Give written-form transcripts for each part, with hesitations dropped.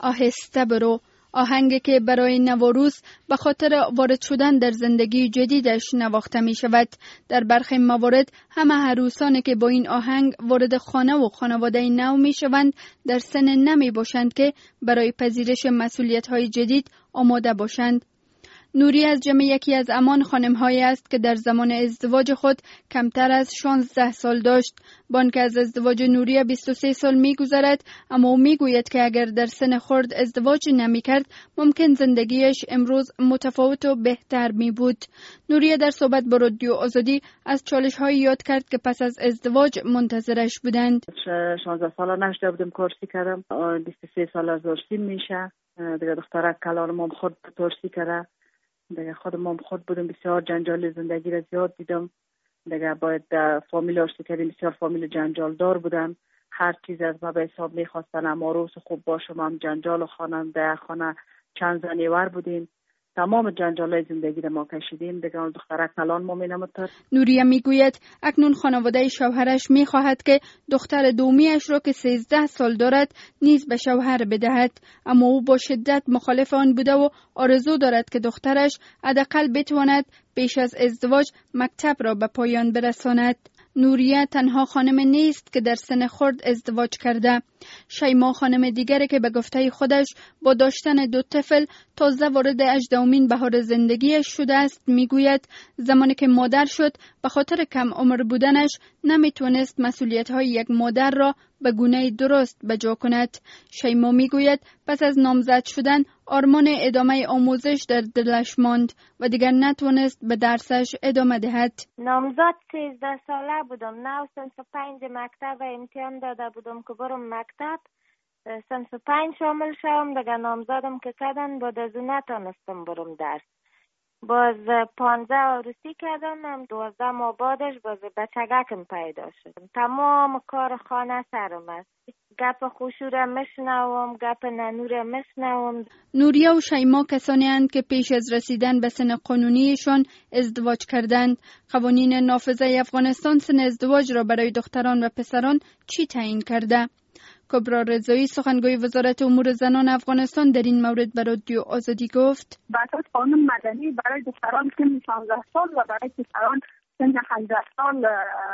آهسته برو، آهنگی که برای نوروز به خاطر وارد شدن در زندگی جدیدش نواخته می شود. در برخی موارد همه عروسانی که با این آهنگ وارد خانه و خانواده نو می شوند در سن نمی باشند که برای پذیرش مسئولیت های جدید آماده باشند. نوری از جمع یکی از همان خانم‌هایی است که در زمان ازدواج خود کمتر از 16 سال داشت. بانک از ازدواج نوری 23 سال می‌گذرد، اما او می‌گوید که اگر در سن خرد ازدواج نمی‌کرد ممکن زندگیش امروز متفاوت و بهتر می‌بود. نوری در صحبت با رادیو آزادی از چالش‌هایی یاد کرد که پس از ازدواج منتظرش بودند. 16 ساله نشده بودم کارسی کردم، 23 سال از داشتیم میشه دیگه. دخترک کلانم خود کارسی کرده دیگه. خودم خود بودم، بسیار جنجال زندگی را زیاد دیدم دیگه. باید فامیل آشتی کردیم، بسیار فامیل جنجال دار بودن، هر چیز از ما به حساب میخواستن. اما روز خوب باشم هم جنجال و خانه چند زنیور بودیم، تمام جنجالای زندگی را ما کشیدیم دیگه. دخترک کلان ما مینمتر. نوریه میگوید اکنون خانواده شوهرش میخواهد که دختر دومیش را که 13 سال دارد نیز به شوهر بدهد، اما او با شدت مخالف آن بوده و آرزو دارد که دخترش حداقل بتواند پیش از ازدواج مکتب را به پایان برساند. نوریه تنها خانم نیست که در سن خرد ازدواج کرده. شیما خانم دیگری که به گفته خودش با داشتن 2 طفل تازه وارد 18مین بهار زندگیش شده است میگوید زمانی که مادر شد به خاطر کم عمر بودنش نمیتونست مسئولیت‌های یک مادر را به گونه درست بجا کند. شیما میگوید پس از نامزد شدن آرمان ادامه آموزش در دلش ماند و دیگر نتونست به درسش ادامه دهد. نامزد 13 ساله بودم، نه صنف 5 مکتب امتحان داده بودم که برم مکتب، صنف 5 شامل شوم دیگه. نامزدم که کردن بعد از اون نتونستم برم درس. باز 15 عروسی کردم، 12 ماه بعدش باز بچگکم پیدا شد. تمام کار خانه سرم است. گپ خوشوره مشنوم، گپ ننوره مشنوم. نوریه و شیما کسانی اند که پیش از رسیدن به سن قانونیشان ازدواج کردند. قوانین نافذه افغانستان سن ازدواج را برای دختران و پسران چی تعیین کرده؟ کبرا رضایی سخنگوی وزارت امور زنان افغانستان در این مورد به رادیو آزادی گفت بر اساس قانون مدنی برای دختران سن 16 سال و برای پسران سن 18 سال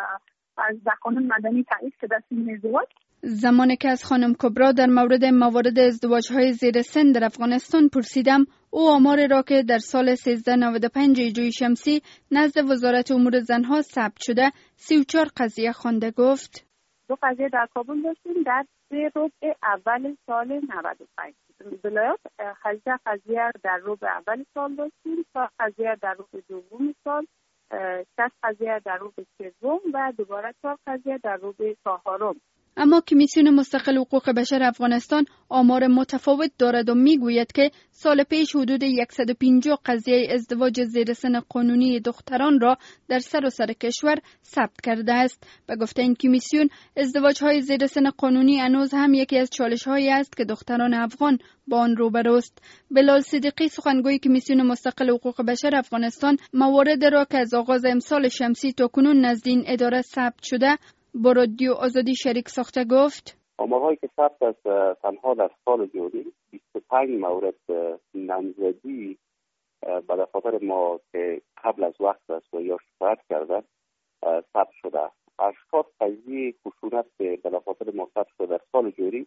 از قانون مدنی تعیین شده سن ازدواج. زمانی که از خانم کبرا در موارد ازدواج‌های زیر سن در افغانستان پرسیدم، او آمار را که در سال 1395 هجری شمسی نزد وزارت امور زنها ثبت شده 34 قضیه خوانده گفت 2 قضیه در کابل داشتیم در 3 ربع اول سال 95. ولایات 18 قضیه در ربع اول سال داشتیم، 4 قضیه در ربع دوم سال، 6 قضیه در ربع سوم و دوباره 4 قضیه در ربع چهارم. اما کمیسیون مستقل حقوق بشر افغانستان آمار متفاوت دارد و میگوید که سال پیش حدود 150 قضیه ازدواج زیر سن قانونی دختران را در سراسر کشور ثبت کرده است. به گفته این کمیسیون ازدواج‌های زیر سن قانونی هنوز هم یکی از چالش‌هایی است که دختران افغان با آن روبروست. بلال صدیقی سخنگوی کمیسیون مستقل حقوق بشر افغانستان موارد را که از آغاز امسال شمسی تا کنون نزد این اداره ثبت شده با رادیو آزادی شریک ساخته گفت آمارهایی که ثبت است تنها در سال جاری 25 مورد نامزدی به دفاتر ما که قبل از وقت است و یا شکایت کرده ثبت شده. 80 قضیه خشونت که به دفاتر ما ثبت شده در سال جاری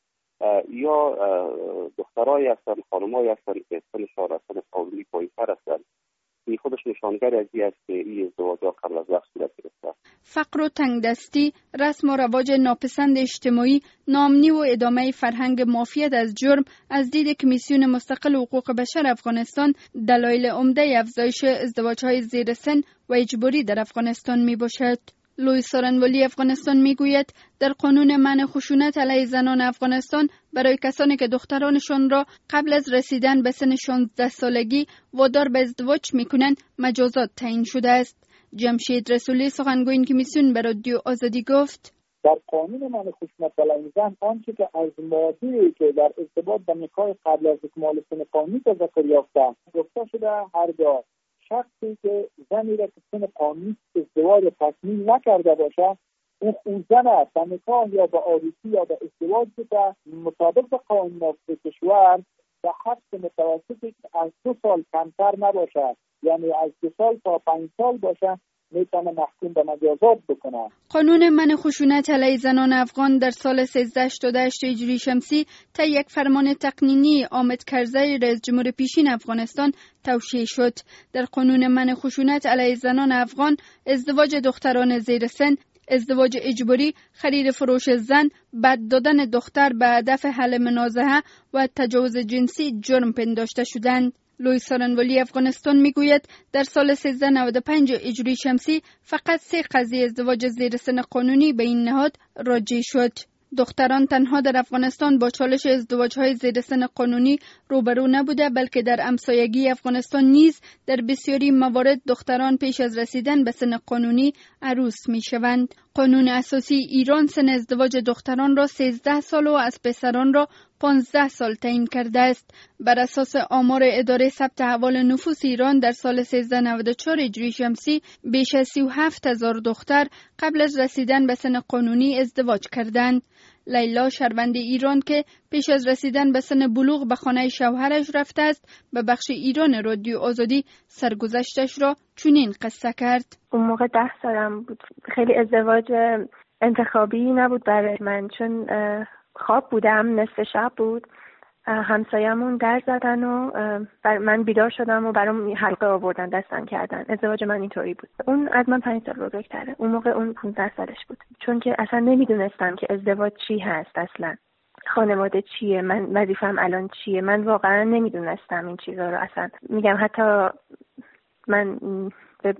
یا دخترایی هستند، خانمایی هستند که سنشان از سن قانونی پایین‌تر هستند. این خودش نشانگر از این است که این ازدواج‌ها قبل از وقت صورت گرفته. فقر و تنگدستی، رسم و رواج ناپسند اجتماعی، ناامنی و ادامه فرهنگ معافیت از جرم از دید کمیسیون مستقل حقوق بشر افغانستان دلایل عمده افزایش ازدواج‌های زیر سن و اجباری در افغانستان میباشد. لوی سارنوالی افغانستان میگوید در قانون منع خشونت علیه زنان افغانستان برای کسانی که دخترانشان را قبل از رسیدن به سن 16 سالگی وادار به ازدواج میکنند مجازات تعیین شده است. جمشید رسولی سخنگوی این کمیسیون به رادیو آزادی گفت در قانون منع خشونت علیه زن آنچه که از ماده‌ای که در ارتباط با نکاح قبل از اکمال سن قانونی تذکر یافته گفته شده هرگاه شخصی که زنی را که سن قانونی ازدواج تکمیل نکرده باشه اون زن به نکاح یا به عروسی یا به ازدواج که مطابق قانون کشور به حبس متوسطی از 2 سال کمتر نباشه، یعنی از 2 سال تا 5 سال باشه، میتونه محکوم به مجازات بکنه. قانون منع خشونت علیه زنان افغان در سال 1388 هجری شمسی تا یک فرمان تقنینی حامد کرزی رئیس جمهور پیشین افغانستان توشیح شد. در قانون منع خشونت علیه زنان افغان ازدواج دختران زیر سن، ازدواج اجباری، خرید فروش زن، بد دادن دختر به هدف حل منازعه و تجاوز جنسی جرم پنداشته شدند. لوی سارنوالی افغانستان میگوید در سال 1395 هجری شمسی فقط 3 قضیه ازدواج زیر سن قانونی به این نهاد راجع شد. دختران تنها در افغانستان با چالش ازدواج‌های زیر سن قانونی روبرو نبوده، بلکه در همسایگی افغانستان نیز در بسیاری موارد دختران پیش از رسیدن به سن قانونی عروس می‌شوند. قانون اساسی ایران سن ازدواج دختران را 13 سال و از پسران را 15 سال تعیین کرده است. بر اساس آمار اداره ثبت احوال نفوس ایران در سال 1394 هجری شمسی بیش از 37,000 دختر قبل از رسیدن به سن قانونی ازدواج کردند. لیلا شهروند ایران که پیش از رسیدن به سن بلوغ به خانه شوهرش رفته است، به بخش ایران رادیو آزادی سرگذشتش را چنین قصه کرد. اون موقع 10 سالم بود. خیلی ازدواج انتخابی نبود برای من، چون خواب بودم، نصف شب بود، همسایمون در زدن و من بیدار شدم و برام حلقه آوردن، دستم کردن. ازدواج من اینطوری بود. اون از من 5 سال بزرگتره. اون موقع اون 15 سالش بود. چون که اصلا نمیدونستم که ازدواج چی هست، اصلا خانواده چیه، من وظیفه‌ام الان چیه. من واقعا نمیدونستم این چیزا رو. اصلا میگم حتی من به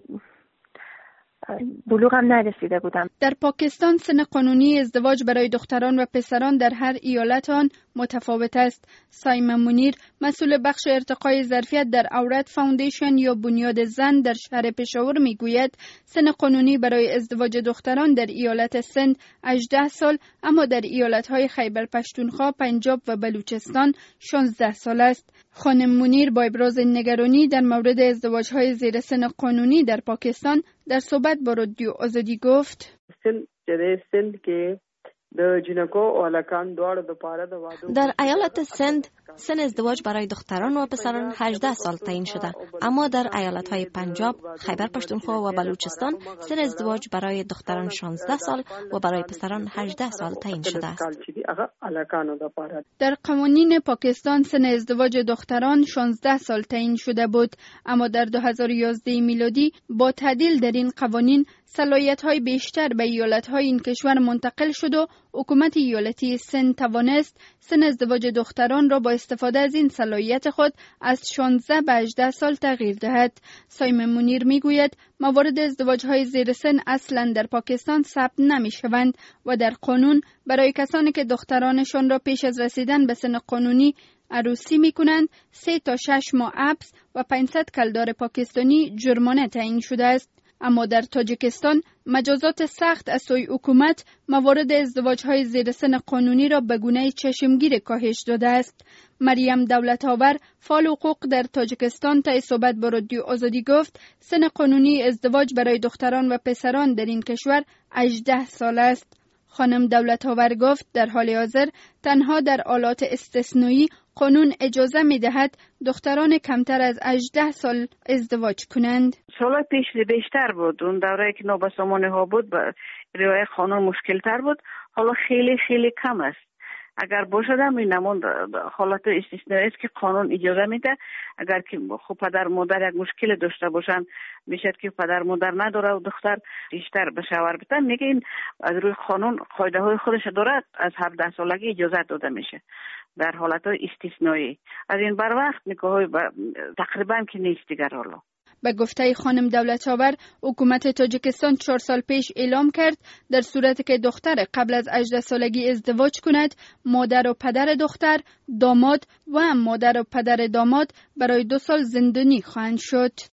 بلوغم نرسیده بودم. در پاکستان سن قانونی ازدواج برای دختران و پسران در هر ایالت آن متفاوت است. سایما منیر، مسئول بخش ارتقای ظرفیت در عورت فاوندیشن یا بنیاد زن در شهر پشاور میگوید سن قانونی برای ازدواج دختران در ایالت سند 18 سال، اما در ایالت‌های خیبر پختونخوا، پنجاب و بلوچستان 16 سال است. خانم منیر با ابراز نگرانی در مورد ازدواج‌های زیر سن قانونی در پاکستان در صحبت با رادیو آزادی گفت: در ایالت سند سن ازدواج برای دختران و پسران 18 سال تعیین شده، اما در ایالت‌های پنجاب، خیبر پختونخوا و بلوچستان سن ازدواج برای دختران 16 سال و برای پسران 18 سال تعیین شده است. در قوانین پاکستان سن ازدواج دختران 16 سال تعیین شده بود، اما در 2011 میلادی با تعدیل در این قوانین صلاحیت‌های بیشتر به ایالت‌های این کشور منتقل شد و حکومت ایالتی سند توانست سن ازدواج دختران را با استفاده از این صلاحیت خود از 16 به 18 سال تغییر دهد. سایما منیر میگوید موارد ازدواج‌های زیر سن اصلاً در پاکستان ثبت نمی‌شوند و در قانون برای کسانی که دخترانشان را پیش از رسیدن به سن قانونی عروسی می‌کنند 3 تا 6 ماه حبس و 500 کلدار پاکستانی جرمانه تعیین شده است. اما در تاجیکستان مجازات سخت از سوی حکومت موارد ازدواج‌های زیر سن قانونی را به گونه چشمگیر کاهش داده است. مریم دولت‌آور، فعال حقوق در تاجیکستان، طی صحبت با رادیو آزادی گفت سن قانونی ازدواج برای دختران و پسران در این کشور 18 سال است. خانم دولت‌آور گفت در حال حاضر تنها در حالات استثنایی قانون اجازه می‌دهد دختران کمتر از 18 سال ازدواج کنند. سال پیش بیشتر بود، اون دوره که نوبسامانی ها بود رعایت قانون مشکل‌تر بود. حالا خیلی خیلی کم است. اگر باشد هم این نمون حالت استثنایی است که قانون اجازه میده. اگر که خب پدر مادر یک مشکل داشته باشن، میشد که پدر مادر نداره و دختر بیشتر به شوهر بدن، میگه این از روی قانون قاعده های خودش دارد، از 17 سالگی اجازه داده میشه در حالت استثنایی. از این بر وقت نکاح تقریبا که نیست دیگر. حالا به گفته خانم دولت‌آور، حکومت تاجیکستان 4 سال پیش اعلام کرد در صورتی که دختر قبل از 18 سالگی ازدواج کند، مادر و پدر دختر، داماد و مادر و پدر داماد برای 2 سال زندانی خواهند شد.